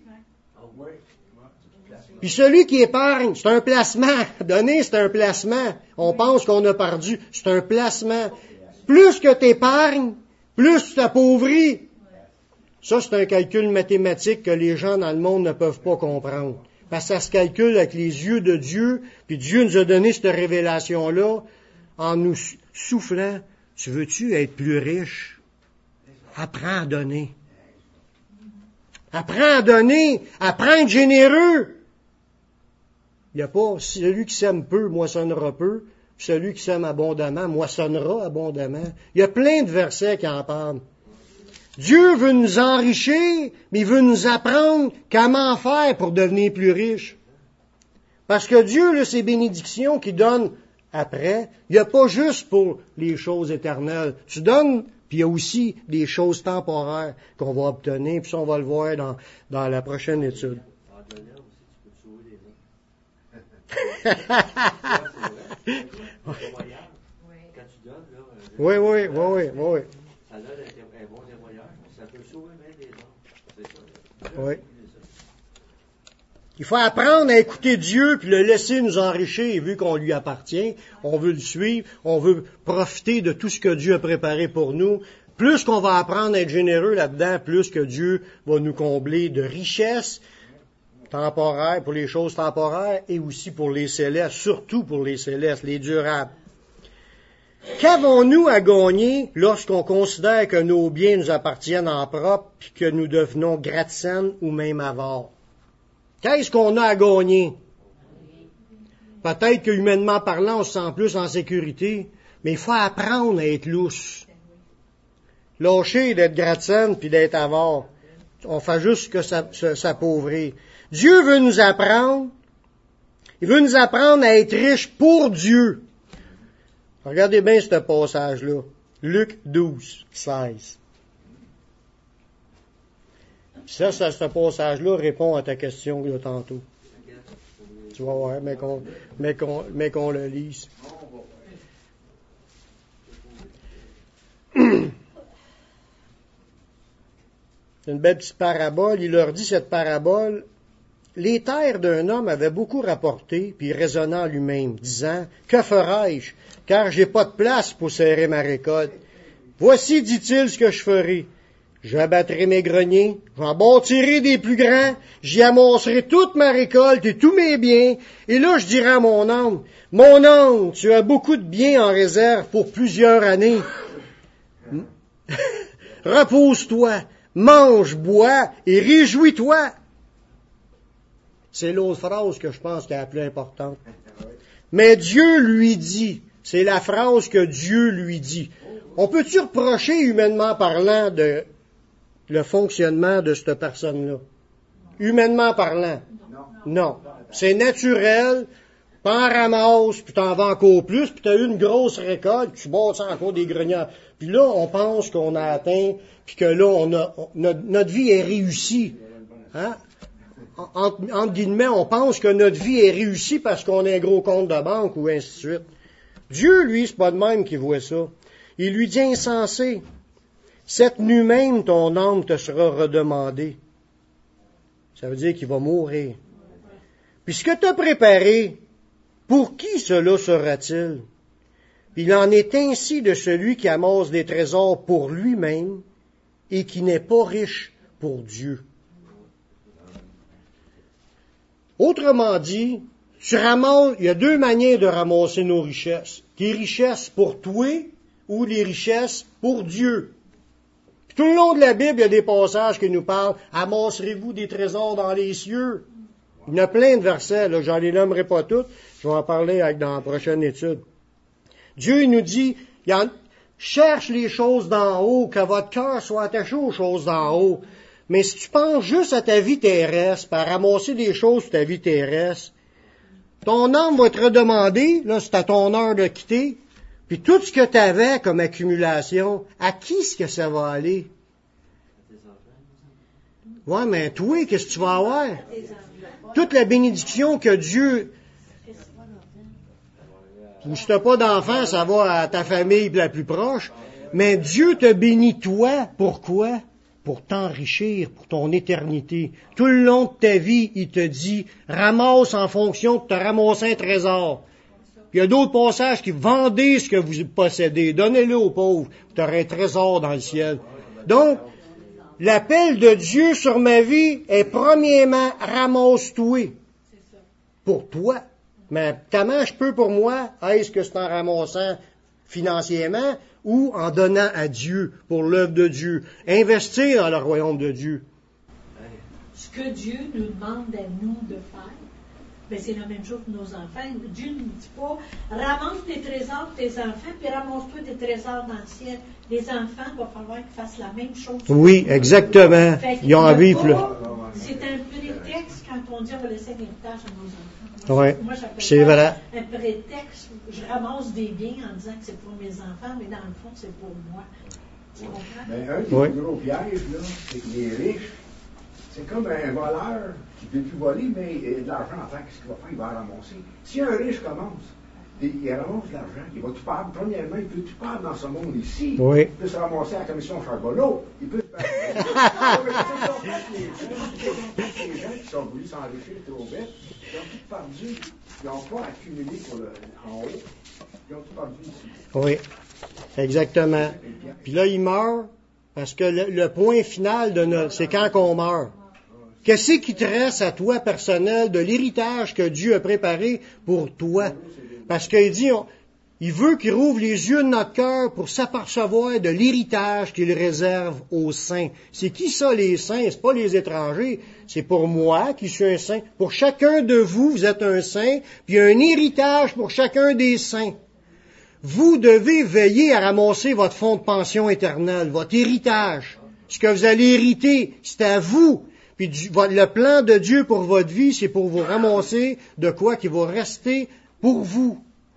Puis celui qui épargne, c'est un placement. Donner, c'est un placement. On pense qu'on a perdu. C'est un placement. Plus que tu épargnes, plus tu t'appauvris. Ça, c'est un calcul mathématique que les gens dans le monde ne peuvent pas comprendre. Parce que ça se calcule avec les yeux de Dieu, puis Dieu nous a donné cette révélation-là en nous soufflant. Tu veux-tu être plus riche? Apprends à donner. Apprends à donner. Apprends à être généreux. Il n'y a pas celui qui sème peu, moissonnera peu. Celui qui sème abondamment, moissonnera abondamment. Il y a plein de versets qui en parlent. Dieu veut nous enrichir, mais il veut nous apprendre comment faire pour devenir plus riche. Parce que Dieu, là, ses bénédictions qu'il donne après, il n'y a pas juste pour les choses éternelles. Tu donnes, puis il y a aussi des choses temporaires qu'on va obtenir, puis ça, on va le voir dans la prochaine étude. En donnant aussi, tu peux sauver les autres. Quand tu donnes, là... Oui. Ça donne un bon témoignage. Ça peut sauver même des autres. C'est ça. Oui. Il faut apprendre à écouter Dieu puis le laisser nous enrichir. Vu qu'on lui appartient, on veut le suivre, on veut profiter de tout ce que Dieu a préparé pour nous. Plus qu'on va apprendre à être généreux là-dedans, plus que Dieu va nous combler de richesses temporaires, pour les choses temporaires et aussi pour les célestes, surtout pour les célestes, les durables. Qu'avons-nous à gagner lorsqu'on considère que nos biens nous appartiennent en propre et que nous devenons gratte-ciel ou même avares? Qu'est-ce qu'on a à gagner? Peut-être que humainement parlant, on se sent plus en sécurité, mais il faut apprendre à être lousse. Lâcher d'être gratte-ciel puis d'être avare. On fait juste que s'appauvrir. Dieu veut nous apprendre. Il veut nous apprendre à être riches pour Dieu. Regardez bien ce passage-là. Luc 12, 16. Ça, ce passage-là répond à ta question de tantôt. Tu vas voir, mais qu'on le lise. C'est une belle petite parabole. Il leur dit cette parabole. Les terres d'un homme avaient beaucoup rapporté, puis il raisonna en lui-même, disant, « Que ferai-je, car j'ai pas de place pour serrer ma récolte. Voici, dit-il, ce que je ferai. J'abattrai mes greniers, j'en bâtirai des plus grands, j'y amasserai toute ma récolte et tous mes biens, et là je dirai à mon âme, « Mon âme, tu as beaucoup de biens en réserve pour plusieurs années. Repose-toi, mange, bois et réjouis-toi. » C'est l'autre phrase que je pense qui est la plus importante. Mais Dieu lui dit, c'est la phrase que Dieu lui dit. On peut-tu reprocher, humainement parlant, le fonctionnement de cette personne-là? Humainement parlant? Non. C'est naturel. T'en ramasses, puis t'en vends encore plus, puis t'as eu une grosse récolte, tu bâtis encore des greniers. Puis là, on pense qu'on a atteint, puis que là, notre vie est réussie. Hein? Entre guillemets, on pense que notre vie est réussie parce qu'on a un gros compte de banque ou ainsi de suite. Dieu, lui, c'est pas de même qu'il voit ça. Il lui dit insensé, cette nuit même ton âme te sera redemandée. Ça veut dire qu'il va mourir. Puis ce que tu as préparé, pour qui cela sera-t-il? Il en est ainsi de celui qui amasse des trésors pour lui-même et qui n'est pas riche pour Dieu. Autrement dit, il y a deux manières de ramasser nos richesses. Tes richesses pour toi ou les richesses pour Dieu. Puis tout le long de la Bible, il y a des passages qui nous parlent « Amasserez-vous des trésors dans les cieux ». Il y en a plein de versets, là, j'en les nommerai pas tous, je vais en parler dans la prochaine étude. Dieu il nous dit « Cherche les choses d'en haut, que votre cœur soit attaché aux choses d'en haut ». Mais si tu penses juste à ta vie terrestre, par ramasser des choses sur ta vie terrestre, ton âme va te redemander, là, c'est à ton heure de quitter, puis tout ce que tu avais comme accumulation, à qui est-ce que ça va aller? Ouais, mais toi, qu'est-ce que tu vas avoir? Toute la bénédiction que Dieu... Ou si tu n'as pas d'enfant, ça va à ta famille la plus proche, mais Dieu te bénit toi, pourquoi? Pour t'enrichir, pour ton éternité. Tout le long de ta vie, il te dit, ramasse en fonction de te ramasser un trésor. Puis il y a d'autres passages qui vendez ce que vous possédez, donnez-le aux pauvres, tu auras un trésor dans le ciel. Donc, l'appel de Dieu sur ma vie est premièrement, ramasse-toi. Pour toi. Mais comment je peux pour moi? Est-ce que c'est en ramassant financièrement ou en donnant à Dieu pour l'œuvre de Dieu? Investir dans le royaume de Dieu. Ce que Dieu nous demande à nous de faire, ben c'est la même chose pour nos enfants. Dieu ne nous dit pas, ramasse tes trésors de tes enfants, puis ramasse-toi tes trésors dans le ciel. Les enfants, il va falloir qu'ils fassent la même chose. Oui, exactement. Ils ont envie. C'est un prétexte quand on dit on va laisser un héritage à nos enfants. Oui, c'est vrai. Un prétexte, je ramasse des biens en disant que c'est pour mes enfants, mais dans le fond, c'est pour moi. Tu comprends? Mais un des plus gros pièges, là, c'est que les riches, c'est comme un voleur qui ne peut plus voler, mais il a de l'argent en tant qu'est-ce qu'il va faire? Il va ramasser. Si un riche commence, il ramasse de l'argent, il va tout perdre. Premièrement, il peut tout perdre dans ce monde ici. Oui. Il peut se ramasser à la commission Charbonneau. Il peut se perdre. Les gens qui sont voulu s'enrichir trop vite, ils ont tout perdu. Ils n'ont pas accumulé en haut. Ils ont tout perdu ici. Oui, exactement. Puis là, ils meurent parce que le point final de c'est quand qu'on meurt. Qu'est-ce qui te reste à toi personnel de l'héritage que Dieu a préparé pour toi? Parce qu'il dit, il veut qu'il rouvre les yeux de notre cœur pour s'apercevoir de l'héritage qu'il réserve aux saints. C'est qui ça, les saints? C'est pas les étrangers. C'est pour moi qui suis un saint. Pour chacun de vous, vous êtes un saint, puis il y a un héritage pour chacun des saints. Vous devez veiller à ramasser votre fonds de pension éternelle, votre héritage. Ce que vous allez hériter, c'est à vous. Puis le plan de Dieu pour votre vie, c'est pour vous ramasser de quoi qui va rester pour vous.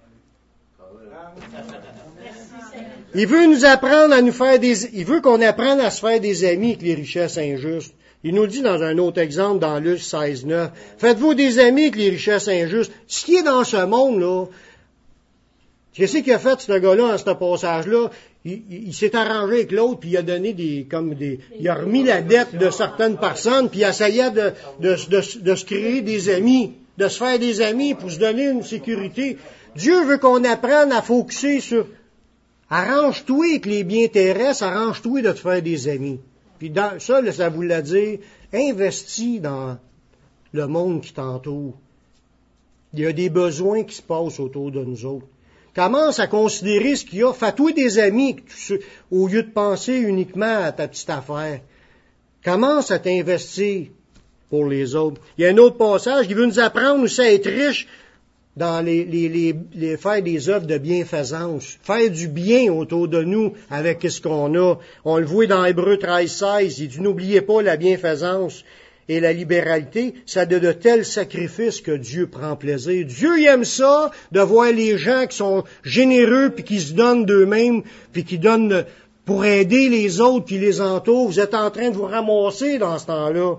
Il veut nous apprendre à nous faire il veut qu'on apprenne à se faire des amis avec les richesses injustes. Il nous dit dans un autre exemple, dans Luc 16:9, faites-vous des amis avec les richesses injustes. Ce qui est dans ce monde, là, qu'est-ce qu'il a fait, ce gars-là, dans ce passage-là? Il s'est arrangé avec l'autre, puis il a donné il a remis la dette de certaines personnes, puis il essayait de se créer des amis, de se faire des amis pour se donner une sécurité. Dieu veut qu'on apprenne à focusser sur arrange-toi avec les biens terrestres, arrange-toi de te faire des amis. Puis ça vous l'a dit, investis dans le monde qui t'entoure. Il y a des besoins qui se passent autour de nous autres. Commence à considérer ce qu'il y a. Fais-toi des amis au lieu de penser uniquement à ta petite affaire. Commence à t'investir pour les autres. Il y a un autre passage qui veut nous apprendre aussi à être riches dans les faire des œuvres de bienfaisance. Faire du bien autour de nous avec ce qu'on a. On le voit dans Hébreux 13:16. Il dit, n'oubliez pas la bienfaisance et la libéralité, c'est de tels sacrifices que Dieu prend plaisir. Dieu il aime ça, de voir les gens qui sont généreux, puis qui se donnent d'eux-mêmes, puis qui donnent pour aider les autres qui les entourent. Vous êtes en train de vous ramasser dans ce temps-là.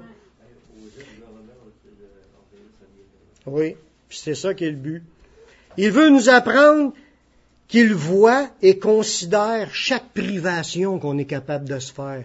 Oui, puis c'est ça qui est le but. Il veut nous apprendre qu'il voit et considère chaque privation qu'on est capable de se faire.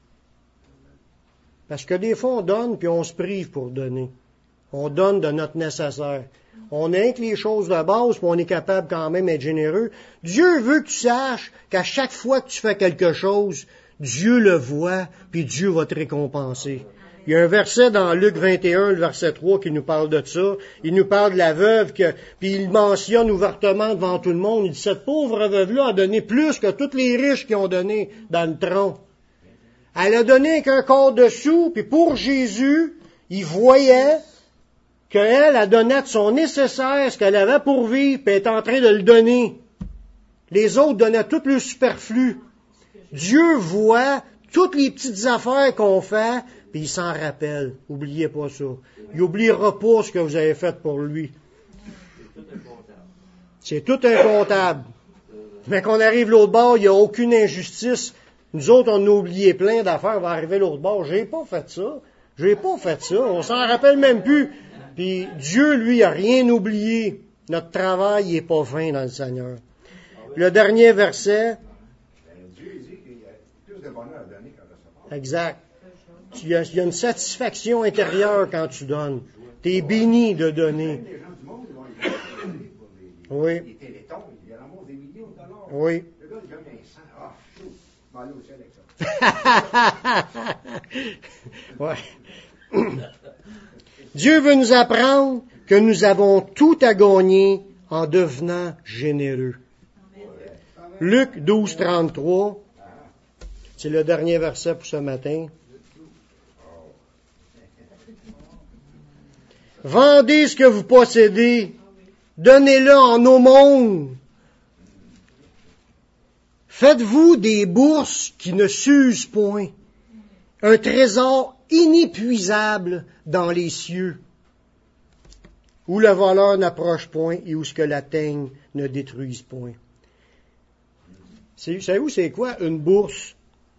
Parce que des fois, on donne, puis on se prive pour donner. On donne de notre nécessaire. On a que les choses de base, puis on est capable quand même d'être généreux. Dieu veut que tu saches qu'à chaque fois que tu fais quelque chose, Dieu le voit, puis Dieu va te récompenser. Il y a un verset dans Luc 21, le verset 3, qui nous parle de ça. Il nous parle de la veuve, puis il mentionne ouvertement devant tout le monde. Il dit, cette pauvre veuve-là a donné plus que tous les riches qui ont donné dans le tronc. Elle a donné qu'un quart de sou, puis pour Jésus, il voyait qu'elle a donné de son nécessaire, ce qu'elle avait pour vivre, puis elle est en train de le donner. Les autres donnaient tout le superflu. Dieu voit toutes les petites affaires qu'on fait, puis il s'en rappelle. Oubliez pas ça. Il n'oubliera pas ce que vous avez fait pour lui. C'est tout un comptable. Mais qu'on arrive l'autre bord, il n'y a aucune injustice. Nous autres, on a oublié plein d'affaires, on va arriver l'autre bord. J'ai pas fait ça. On s'en rappelle même plus. Puis Dieu, lui, a rien oublié. Notre travail n'est pas vain dans le Seigneur. Le dernier verset. Dieu dit qu'il y a plus de bonheur à donner qu'à recevoir. Exact. Il y a une satisfaction intérieure quand tu donnes. Tu es béni de donner. Les gens du monde, ils vont les donner pour Oui. les télétons. Ils ramassent des millions de dollars. Oui. Le gars, il donne un sang. Ah, chaud. Je vais aller au ciel avec ça. Ouais. Dieu veut nous apprendre que nous avons tout à gagner en devenant généreux. Luc 12:33, c'est le dernier verset pour ce matin. Vendez ce que vous possédez, donnez-le en aumône. Faites-vous des bourses qui ne s'usent point, un trésor inépuisable dans les cieux, où le voleur n'approche point et où ce que la teigne ne détruise point. Savez-vous c'est quoi une bourse?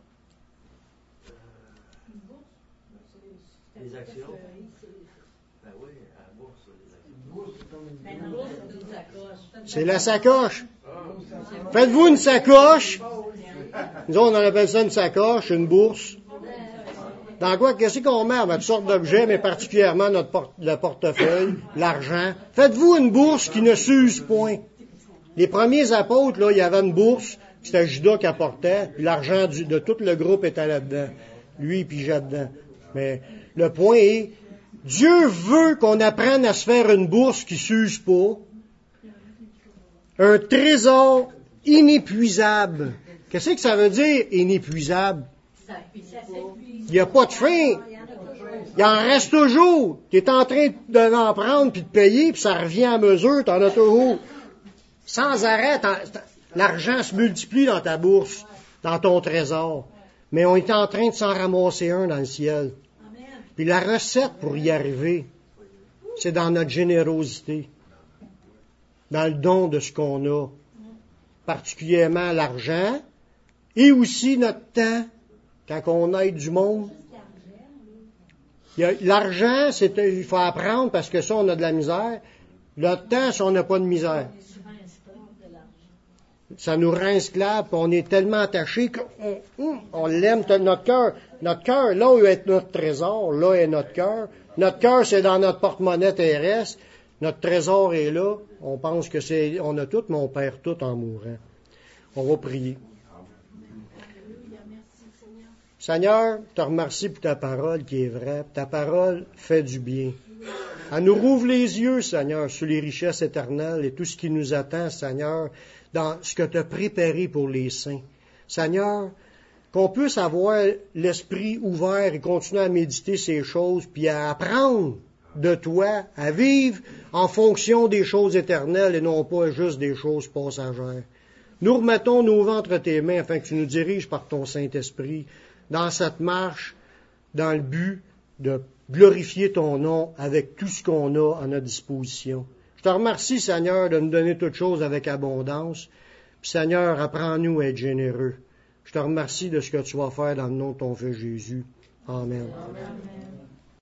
Les actions. Ben oui, à la bourse, les actions. C'est la sacoche. Faites-vous une sacoche. Nous autres, on appelle ça une sacoche, une bourse. Dans quoi, qu'est-ce qu'on met? Toutes sortes d'objets, mais particulièrement le portefeuille, l'argent. Faites-vous une bourse qui ne s'use point. Les premiers apôtres, là, il y avait une bourse, c'était Judas qui apportait, puis l'argent de tout le groupe était là-dedans. Lui, il pigeait dedans. Mais le point est, Dieu veut qu'on apprenne à se faire une bourse qui ne s'use pas, un trésor inépuisable. Qu'est-ce que ça veut dire, inépuisable? Il n'y a pas de fin. Il en reste toujours. Tu es en train d'en prendre puis de payer, puis ça revient à mesure, tu en as toujours. Sans arrêt, l'argent se multiplie dans ta bourse, dans ton trésor. Mais on est en train de s'en ramasser un dans le ciel. Puis la recette pour y arriver, c'est dans notre générosité, dans le don de ce qu'on a, particulièrement l'argent, et aussi notre temps, quand on aide du monde. L'argent, il faut apprendre parce que ça, on a de la misère. Le temps, ça, on n'a pas de misère. Ça nous rend esclaves, puis on est tellement attachés qu'on l'aime, notre cœur. Notre cœur, là où est notre trésor, là est notre cœur. Notre cœur, c'est dans notre porte-monnaie terrestre. Notre trésor est là. On pense que on a tout, mais on perd tout en mourant. On va prier. Seigneur, je te remercie pour ta parole qui est vraie. Ta parole fait du bien. Elle nous rouvre les yeux, Seigneur, sur les richesses éternelles et tout ce qui nous attend, Seigneur, dans ce que tu as préparé pour les saints. Seigneur, qu'on puisse avoir l'esprit ouvert et continuer à méditer ces choses, puis à apprendre de toi, à vivre en fonction des choses éternelles et non pas juste des choses passagères. Nous remettons nos vies entre tes mains afin que tu nous diriges par ton Saint-Esprit dans cette marche, dans le but de glorifier ton nom avec tout ce qu'on a à notre disposition. Je te remercie, Seigneur, de nous donner toutes choses avec abondance. Puis, Seigneur, apprends-nous à être généreux. Je te remercie de ce que tu vas faire dans le nom de ton Fils Jésus. Amen. Amen.